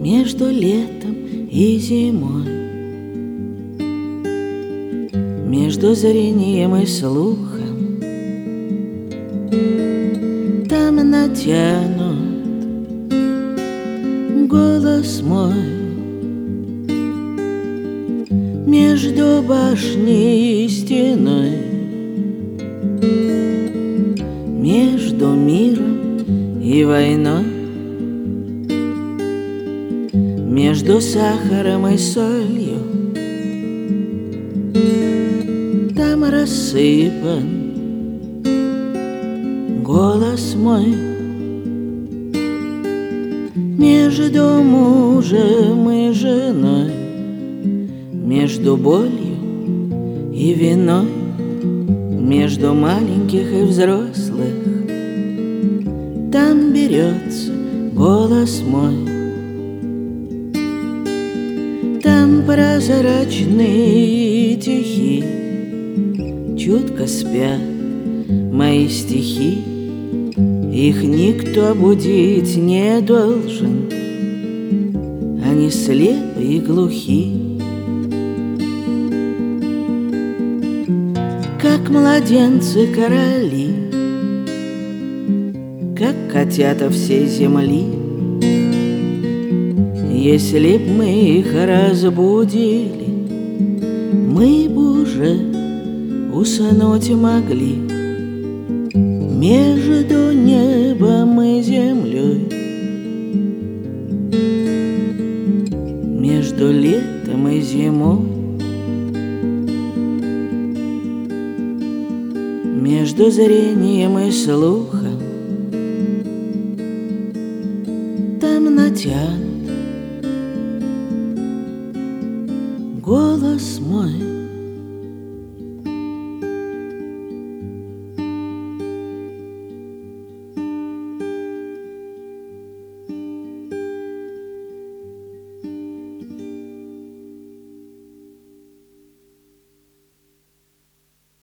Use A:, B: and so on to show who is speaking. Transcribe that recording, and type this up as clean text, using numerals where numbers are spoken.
A: между летом и зимой, между зрением и слухом. Там натянут голос мой между башней и стеной, между миром и войной, между сахаром и солью. Там рассыпан голос мой между мужем и женой, между болью и виной, между маленьких и взрослых. Там берется голос мой. Там прозрачные и тихи чутко спят мои стихи. Их никто будить не должен, они слепы и глухи. Как младенцы короли, как котята всей земли. Если б мы их разбудили, мы б уже уснуть могли. Между небом и землей, между летом и зимой, между зрением и слухом. Там натянут голос мой.